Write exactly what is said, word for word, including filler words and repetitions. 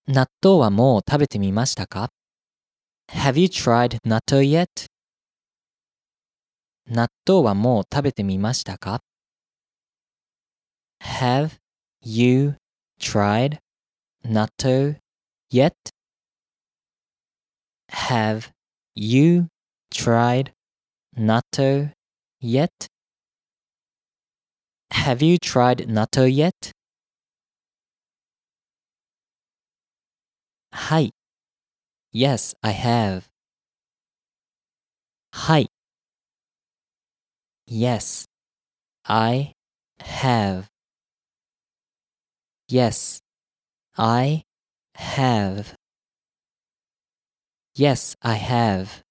納豆はもう食べてみましたか？ Have you tried natto yet? 納豆はもう食べてみましたか？ Have you tried natto yet? Have you tried natto yet? Have you tried natto yet? はい。Yes, I have. はい。Yes, I have. Yes, I have. Yes, I have.